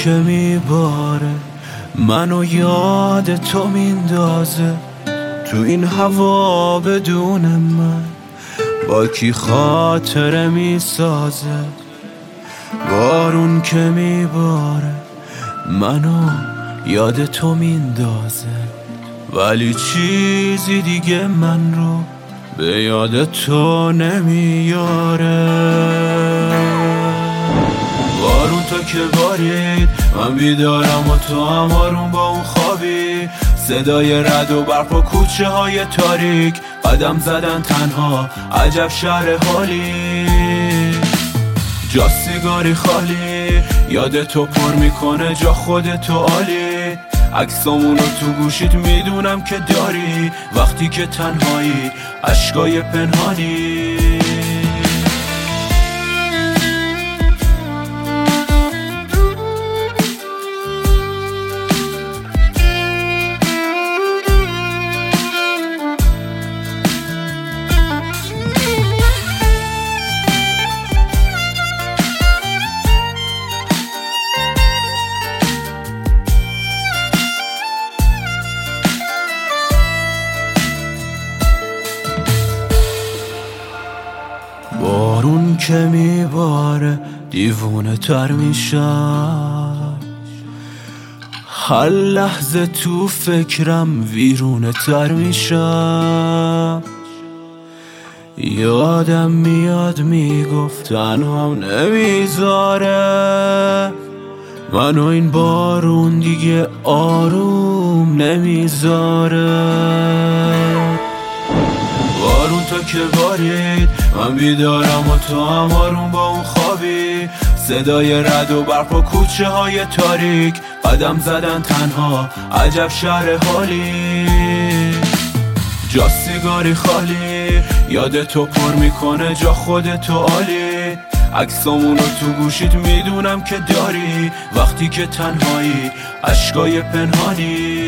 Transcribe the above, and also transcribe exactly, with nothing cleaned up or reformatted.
که میباره منو یاد تو میندازه، تو این هوا بدون من با کی خاطره میسازه. بارون که میباره منو یاد تو میندازه، ولی چیزی دیگه من رو به یاد تو نمیاره. بارون تا که بارید من بیدارم و تو هم آروم با اون خوابی، صدای رد و برق و کوچه های تاریک، قدم زدن تنها عجب شهر حالی. جا سیگاری خالی یاد تو پر میکنه جا خودتو عالی، عکسامونو تو گوشید میدونم که داری، وقتی که تنهایی عشقای پنهانی. بارون که میباره دیوونه تر میشم، هر لحظه تو فکرم ویرونه تر میشم. یادم میاد میگفت تنهام نمیذاره، منو این بارون دیگه آروم نمیذاره. بارون تا که بارید من بیدارم و تو هم آروم با اون خوابی، صدای رد و برق و کوچه های تاریک، قدم زدن تنها عجب شهر حالی. جا سیگاری خالی یاد تو پر میکنه جا خودتو عالی، عکسامونو تو گوشید میدونم که داری، وقتی که تنهایی عشقای پنهانی.